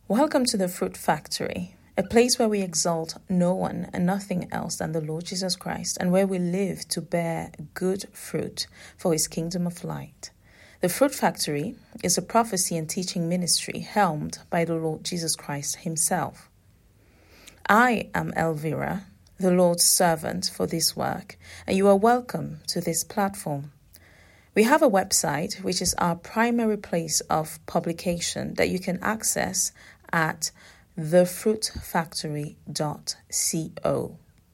Welcome to the Fruit Factory, a place where we exalt no one and nothing else than the Lord Jesus Christ, and where we live to bear good fruit for His kingdom of light. The Fruit Factory is a prophecy and teaching ministry helmed by the Lord Jesus Christ Himself. I am Elvira, the Lord's servant for this work, and you are welcome to this platform. We have a website, which is our primary place of publication that you can access at thefruitfactory.co.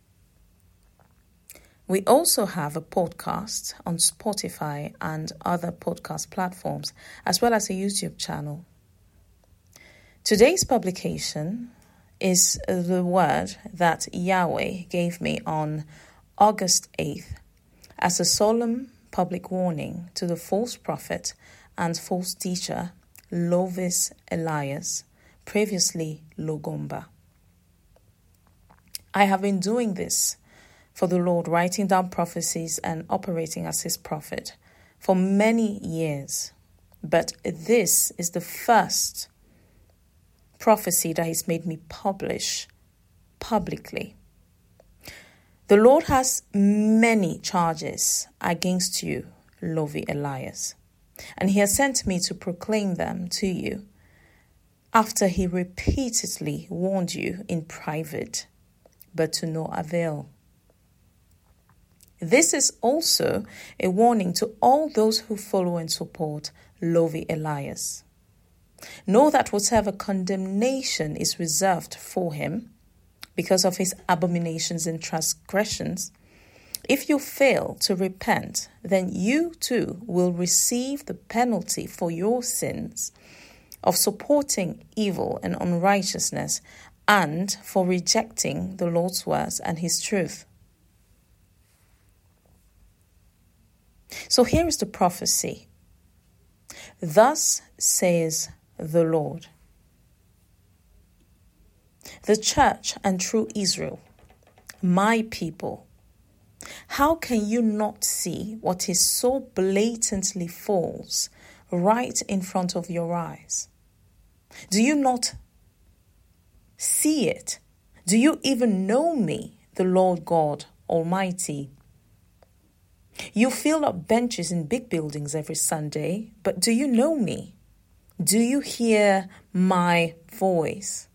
We also have a podcast on Spotify and other podcast platforms, as well as a YouTube channel. Today's publication is the word that Yahweh gave me on August 8th as a solemn public warning to the false prophet and false teacher Lovis Elias, previously Logomba. I have been doing this for the Lord, writing down prophecies and operating as His prophet for many years. But this is the first prophecy that He's made me publish publicly. The Lord has many charges against you, Lovi Elias, and He has sent me to proclaim them to you after He repeatedly warned you in private, but to no avail. This is also a warning to all those who follow and support Lovi Elias. Know that whatever condemnation is reserved for him because of his abominations and transgressions, if you fail to repent, then you too will receive the penalty for your sins of supporting evil and unrighteousness and for rejecting the Lord's words and His truth. So here is the prophecy. Thus says the Lord, the church and true Israel, my people, how can you not see what is so blatantly false right in front of your eyes? Do you not see it? Do you even know me, the Lord God Almighty? You fill up benches in big buildings every Sunday, but do you know me? Do you hear my voice?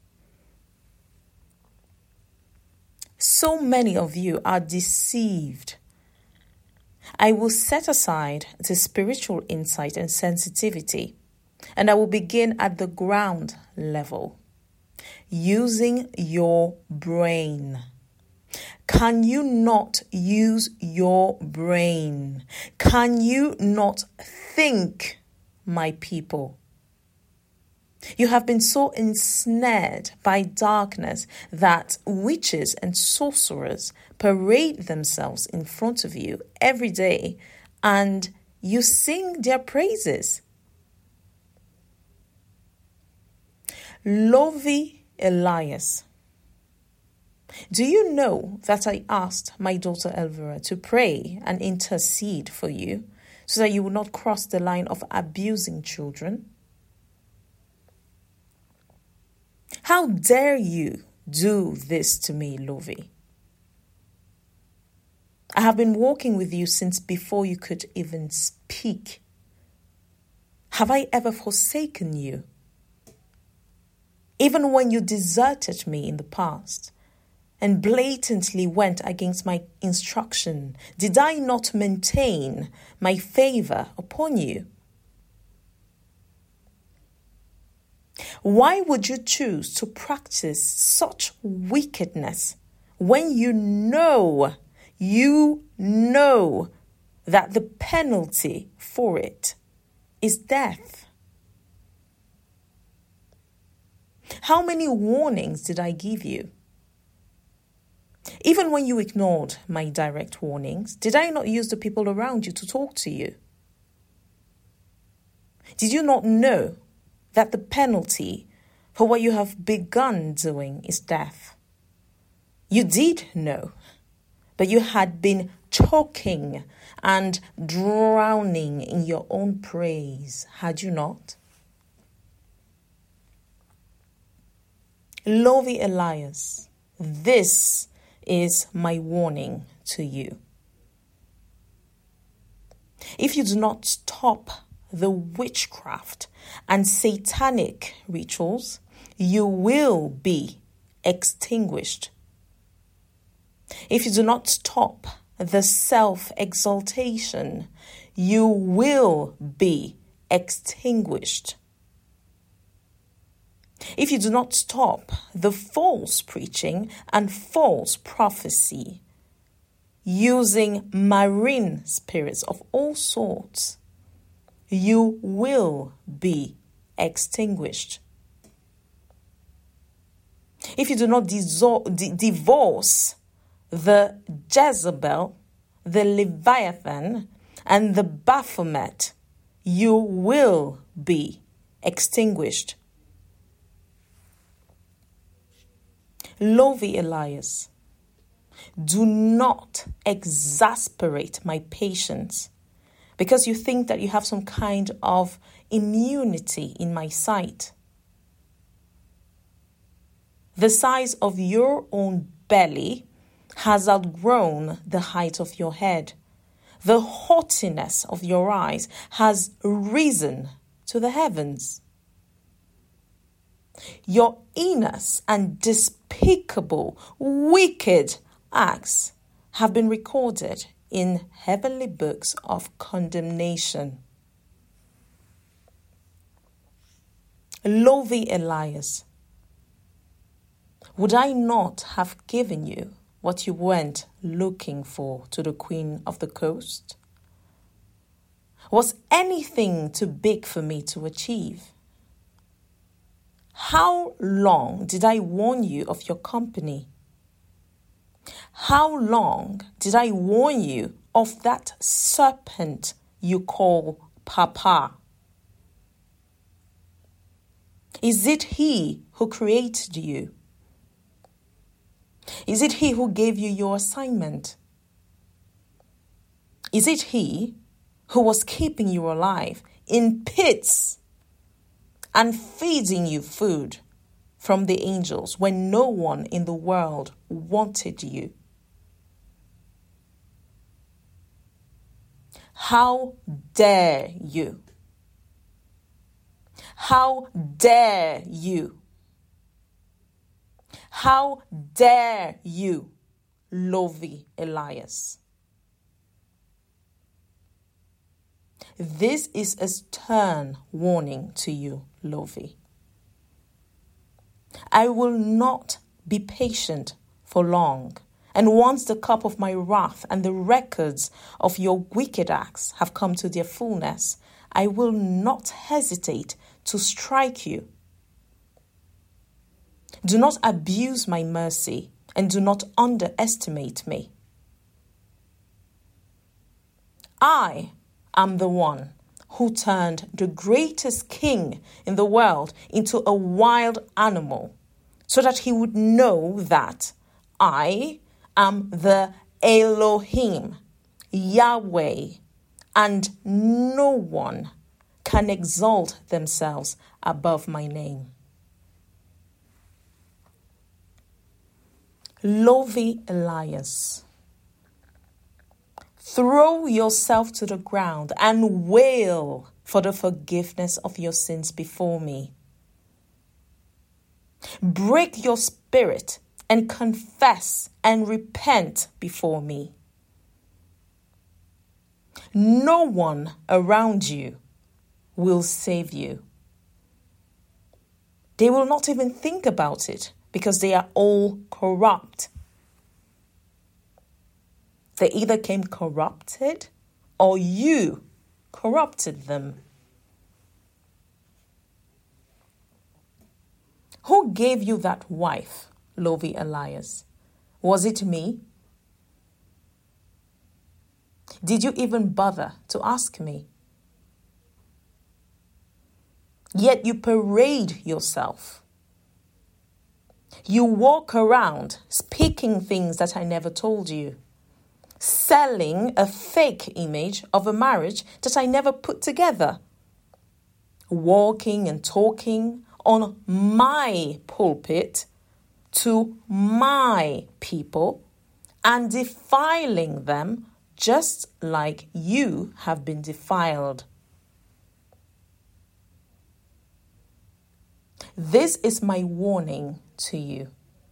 So many of you are deceived. I will set aside the spiritual insight and sensitivity, and I will begin at the ground level, using your brain. Can you not use your brain? Can you not think, my people? You have been so ensnared by darkness that witches and sorcerers parade themselves in front of you every day, and you sing their praises. Lovi Elias, do you know that I asked my daughter Elvira to pray and intercede for you so that you will not cross the line of abusing children? How dare you do this to me, Lovi? I have been walking with you since before you could even speak. Have I ever forsaken you? Even when you deserted me in the past and blatantly went against my instruction, did I not maintain my favor upon you? Why would you choose to practice such wickedness when you know that the penalty for it is death? How many warnings did I give you? Even when you ignored my direct warnings, did I not use the people around you to talk to you? Did you not know that the penalty for what you have begun doing is death? You did know, but you had been choking and drowning in your own praise, had you not? Lovey Elias, this is my warning to you. If you do not stop the witchcraft and satanic rituals, you will be extinguished. If you do not stop the self-exaltation, you will be extinguished. If you do not stop the false preaching and false prophecy, using marine spirits of all sorts, you will be extinguished. If you do not divorce the Jezebel, the Leviathan, and the Baphomet, you will be extinguished. Lovey Elias, do not exasperate my patience because you think that you have some kind of immunity in my sight. The size of your own belly has outgrown the height of your head. The haughtiness of your eyes has risen to the heavens. Your heinous and despicable, wicked acts have been recorded in heavenly books of condemnation. Lovey Elias, would I not have given you what you went looking for to the Queen of the Coast? Was anything too big for me to achieve? How long did I warn you of your company? How long did I warn you of that serpent you call Papa? Is it he who created you? Is it he who gave you your assignment? Is it he who was keeping you alive in pits and feeding you food from the angels when no one in the world wanted you? How dare you? How dare you? How dare you, Lovey Elias? This is a stern warning to you, Lovey. I will not be patient for long, and once the cup of my wrath and the records of your wicked acts have come to their fullness, I will not hesitate to strike you. Do not abuse my mercy and do not underestimate me. I am the one who turned the greatest king in the world into a wild animal so that he would know that I am the Elohim, Yahweh, and no one can exalt themselves above my name. Lovey Elias, throw yourself to the ground and wail for the forgiveness of your sins before me. Break your spirit and confess and repent before me. No one around you will save you. They will not even think about it because they are all corrupt. They either came corrupted or you corrupted them. Who gave you that wife, Lovey Elias? Was it me? Did you even bother to ask me? Yet you parade yourself. You walk around speaking things that I never told you, selling a fake image of a marriage that I never put together, walking and talking on my pulpit to my people and defiling them just like you have been defiled. This is my warning to you.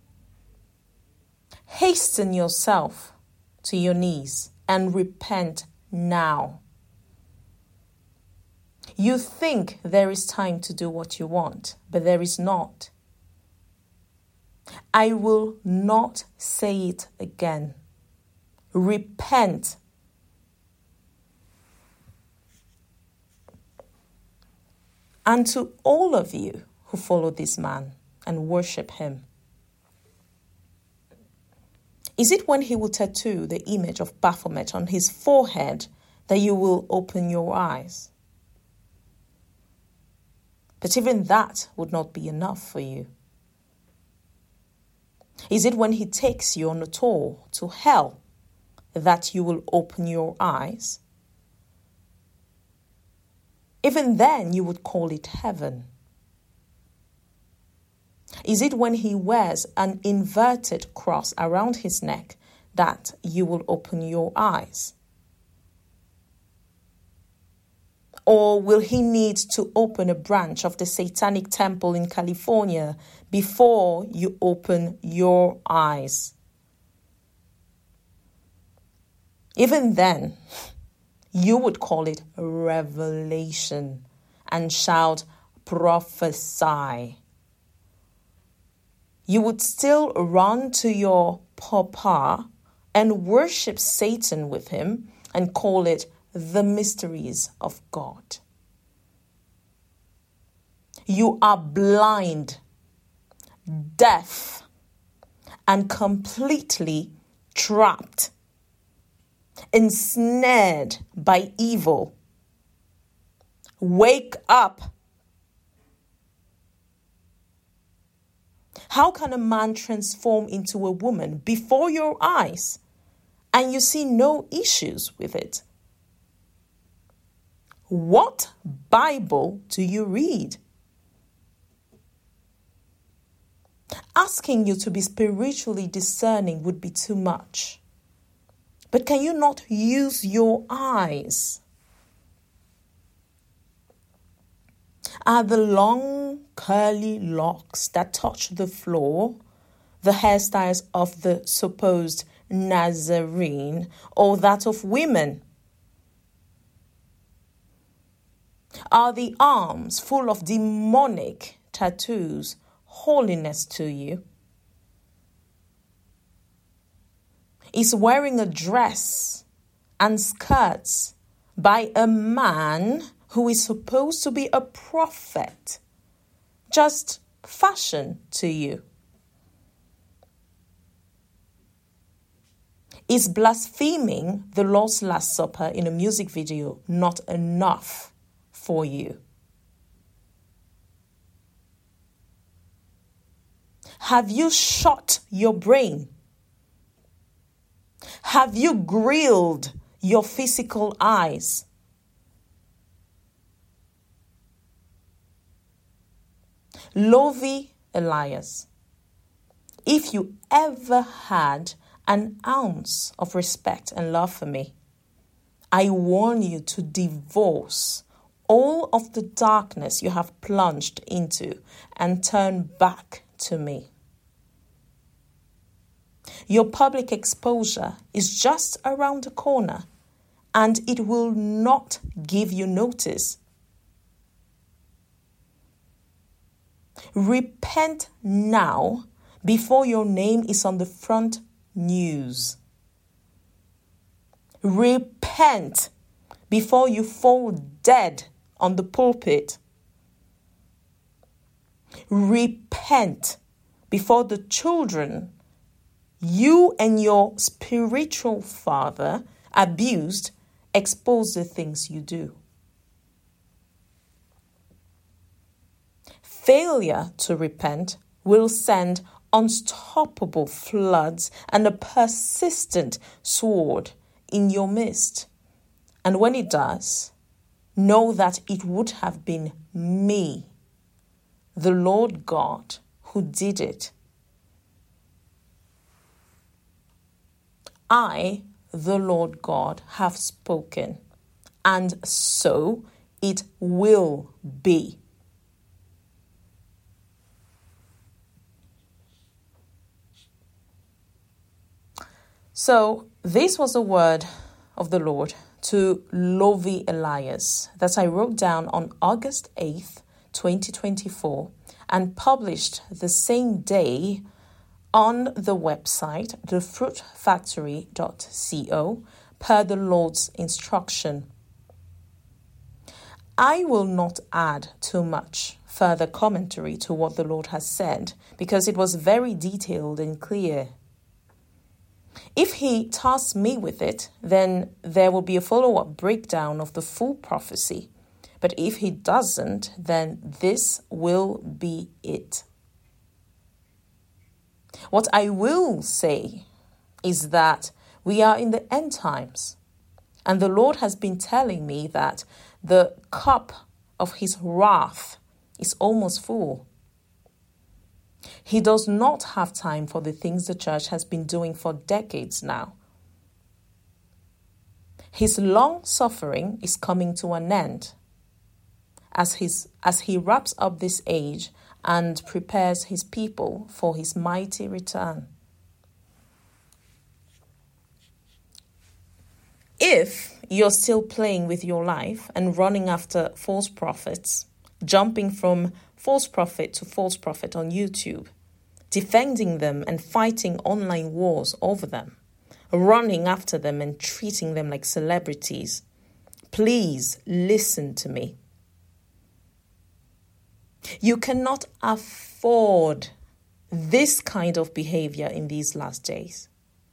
Hasten yourself to your knees and repent now. You think there is time to do what you want, but there is not. I will not say it again. Repent. And to all of you who follow this man and worship him, is it when he will tattoo the image of Baphomet on his forehead that you will open your eyes? But even that would not be enough for you. Is it when he takes you on a tour to hell that you will open your eyes? Even then you would call it heaven. Is it when he wears an inverted cross around his neck that you will open your eyes? Or will he need to open a branch of the Satanic Temple in California before you open your eyes? Even then, you would call it revelation and shout, prophesy. You would still run to your papa and worship Satan with him and call it the mysteries of God. You are blind, deaf, and completely trapped, ensnared by evil. Wake up. How can a man transform into a woman before your eyes and you see no issues with it? What Bible do you read? Asking you to be spiritually discerning would be too much. But can you not use your eyes? Are the long curly locks that touch the floor the hairstyles of the supposed Nazarene or that of women? Are the arms full of demonic tattoos holiness to you? Is wearing a dress and skirts by a man who is supposed to be a prophet just fashion to you? Is blaspheming the Lord's Last Supper in a music video not enough for you? Have you shot your brain? Have you grilled your physical eyes? Lovey Elias, if you ever had an ounce of respect and love for me, I warn you to divorce all of the darkness you have plunged into and turn back to me. Your public exposure is just around the corner and it will not give you notice. Repent now before your name is on the front news. Repent before you fall dead on the pulpit. Repent before the children you and your spiritual father abused expose the things you do. Failure to repent will send unstoppable floods and a persistent sword in your midst. And when it does, know that it would have been me, the Lord God, who did it. I, the Lord God, have spoken, and so it will be. So this was the word of the Lord to Lovy Elias that I wrote down on August 8th, 2024, and published the same day on the website, thefruitfactory.co, per the Lord's instruction. I will not add too much further commentary to what the Lord has said, because it was very detailed and clear. If he tasks me with it, then there will be a follow-up breakdown of the full prophecy. But if he doesn't, then this will be it. What I will say is that we are in the end times, and the Lord has been telling me that the cup of his wrath is almost full. He does not have time for the things the church has been doing for decades now. His long suffering is coming to an end as he wraps up this age and prepares his people for his mighty return. If you're still playing with your life and running after false prophets, jumping from false prophet to false prophet on YouTube, defending them and fighting online wars over them, running after them and treating them like celebrities, please listen to me. You cannot afford this kind of behavior in these last days.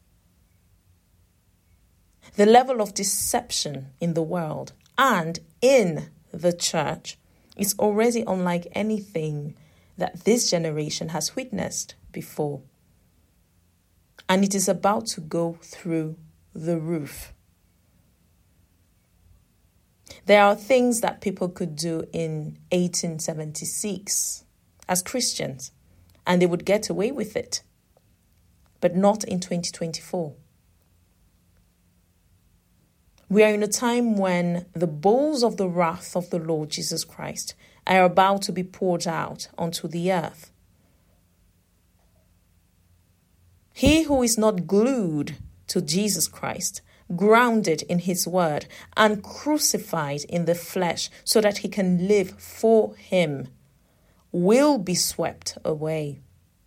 The level of deception in the world and in the church is already unlike anything that this generation has witnessed before. And it is about to go through the roof. There are things that people could do in 1876 as Christians, and they would get away with it, but not in 2024. We are in a time when the bowls of the wrath of the Lord Jesus Christ are about to be poured out onto the earth. He who is not glued to Jesus Christ, grounded in his word, and crucified in the flesh so that he can live for him, will be swept away.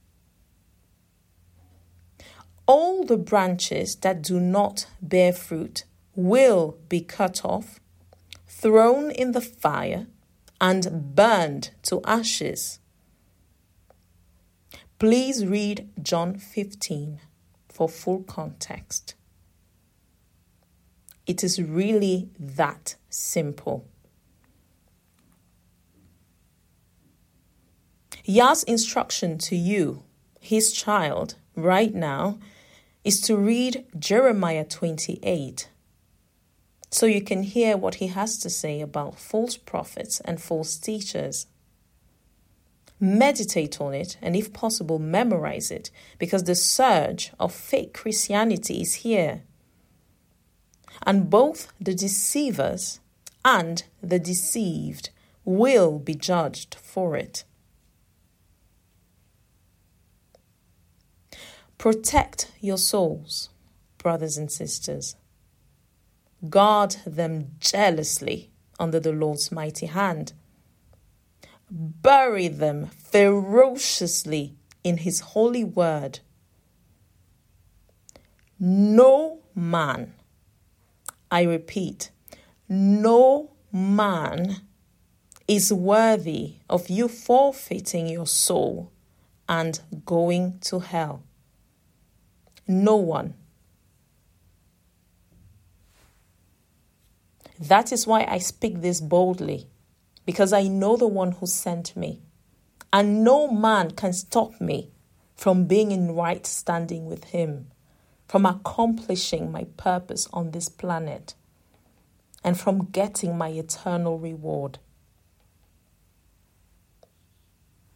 All the branches that do not bear fruit will be cut off, thrown in the fire, and burned to ashes. Please read John 15 for full context. It is really that simple. Yah's instruction to you, his child, right now, is to read Jeremiah 28, so you can hear what he has to say about false prophets and false teachers. Meditate on it, and if possible, memorize it, because the surge of fake Christianity is here. And both the deceivers and the deceived will be judged for it. Protect your souls, brothers and sisters. Guard them jealously under the Lord's mighty hand. Bury them ferociously in his holy word. No man, I repeat, no man is worthy of you forfeiting your soul and going to hell. No one. That is why I speak this boldly, because I know the one who sent me, and no man can stop me from being in right standing with him, from accomplishing my purpose on this planet, and from getting my eternal reward.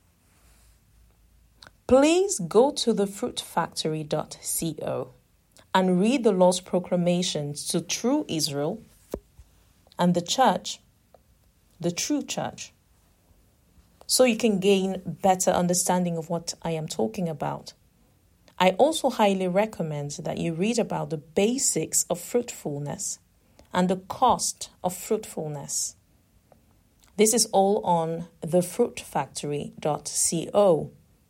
Please go to thefruitfactory.co and read the Lord's proclamations to true Israel and the church, the true church, so you can gain better understanding of what I am talking about. I also highly recommend that you read about the basics of fruitfulness and the cost of fruitfulness. This is all on thefruitfactory.co.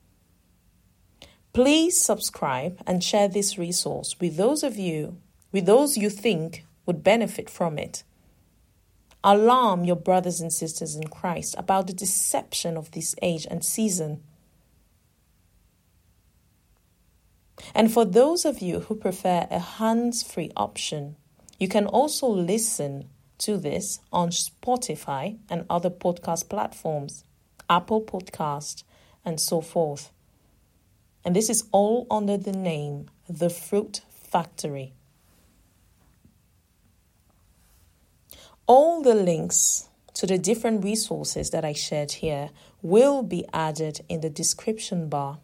Please subscribe and share this resource with those you think would benefit from it. Alarm your brothers and sisters in Christ about the deception of this age and season. And for those of you who prefer a hands-free option, you can also listen to this on Spotify and other podcast platforms, Apple Podcast, and so forth. And this is all under the name The Fruit Factory. All the links to the different resources that I shared here will be added in the description bar.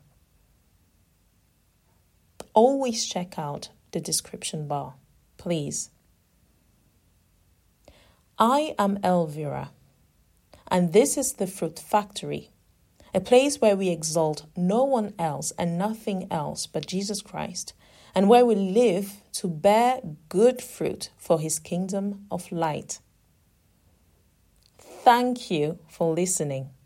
Always check out the description bar, please. I am Elvira, and this is The Fruit Factory, a place where we exalt no one else and nothing else but Jesus Christ, and where we live to bear good fruit for His kingdom of light. Thank you for listening.